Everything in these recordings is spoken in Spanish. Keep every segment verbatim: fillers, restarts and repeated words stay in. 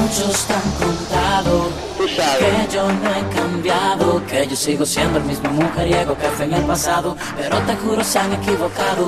Muchos te han contado que yo no he cambiado, que yo sigo siendo el mismo mujeriego que fue en el pasado, pero te juro se han equivocado.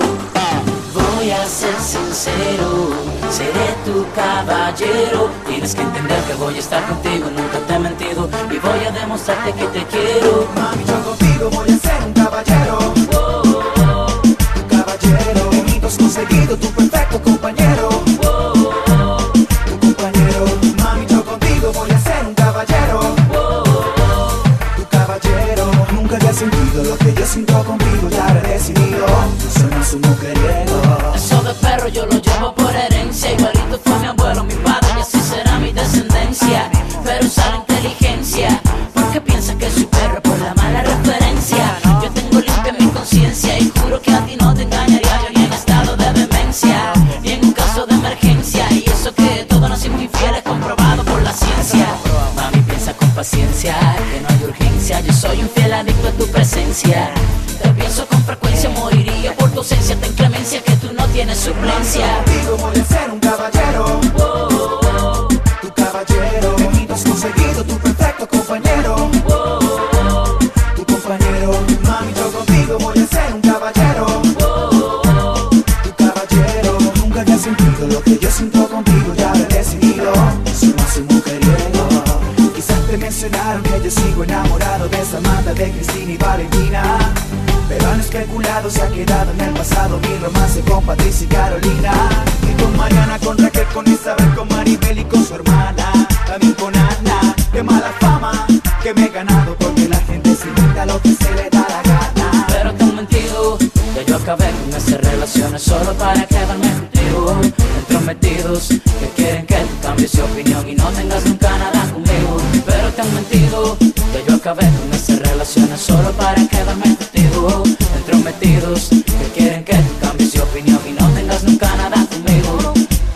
Voy a ser sincero, seré tu caballero. Tienes que entender que voy a estar contigo, nunca te he mentido y voy a demostrarte que te quiero. Mami, yo contigo voy a ser un caballero. Oh, oh, oh. Tu caballero, en mí tú has conseguido tu perfecto compañero. Oh, oh, oh. Tu compañero, mami, yo contigo voy a ser un caballero. Oh, oh, oh. Tu caballero, nunca había sentido lo que yo siento contigo, ya lo he decidido. Yo soy más un mujeriego. Eso de perro yo lo llevo por herencia. Igualito fue mi abuelo, mi padre y así será mi descendencia. Pero usa la inteligencia, porque piensa que soy perro por la mala referencia. Yo tengo limpia mi conciencia y juro que a ti no te engañaría yo ni en estado de demencia, ni en un caso de emergencia. Y eso que todos nacimos infieles, comprobado por la ciencia. Mami, piensa con paciencia, que no hay urgencia. Yo soy un fiel adicto a tu presencia. Te pienso con frecuencia, moriría por tu ausencia. Ten clemencia que tú no tienes suplencia. Contigo voy a ser un caballero. Oh, oh, oh. Tu caballero, en mí tú has conseguido tu perfecto compañero. Oh, oh, oh. Tu compañero, mami, yo contigo voy a ser un caballero. Oh, oh, oh. Tu caballero, nunca había sentido lo que yo siento contigo, ya lo he decidido. Soy más un mujeriego. Quizás te mencionaron que yo sigo enamorado de Samantha, de Cristina y Valentina, pero han especulado, se ha quedado en el pasado mi romance con Patricia y Carolina. Y con Mariana, con Raquel, con Isabel, con Maribel y con su hermana. También con Ana, qué mala fama que me he ganado, porque la gente se inventa lo que se le da la gana. Pero te han mentido, que yo acabé con esas relaciones solo para quedarme contigo. Entrometidos, que quieren que tú cambies de opinión y no tengas nunca nada conmigo. Pero te han mentido, que yo acabé con esas relaciones solo para quedarme contigo. Entrometidos, que quieren que tú cambies de opinión y no tengas nunca nada conmigo.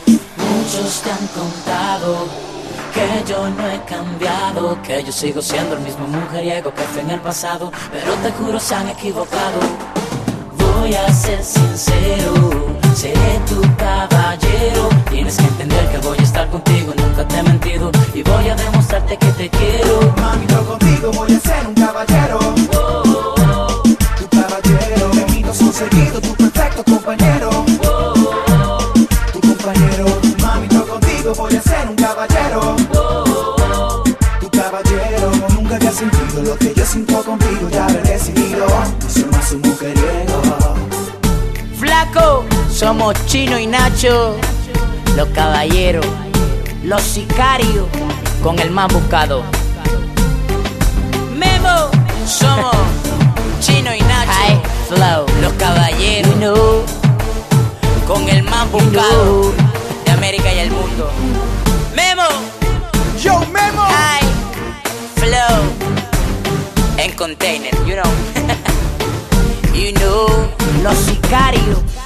Muchos te han contado que yo no he cambiado, que yo sigo siendo el mismo mujeriego que fue en el pasado, pero te juro se han equivocado. Voy a ser sincero, seré tu caballero. Tienes que entender que voy a estar contigo, nunca te he mentido y voy a demostrarte que te quiero. Mami, yo contigo voy a ser un caballero. Oh, oh, oh. Tu caballero, en mí tú has conseguido tu perfecto compañero. Oh, oh, oh. Tu compañero, mami, yo contigo voy a ser un caballero. Oh, oh, oh. Tu caballero, nunca había sentido lo que yo siento contigo, ya lo he decidido. Soy más un mujeriego. Flaco, somos Chino y Nacho, los caballeros, los sicarios, con el más buscado. Memo, somos Chino y Nacho, High Flow, los caballeros, you know, con el más buscado de América y el mundo. Memo, Yo, Memo. High Flow, en container, you know, you know, los sicarios.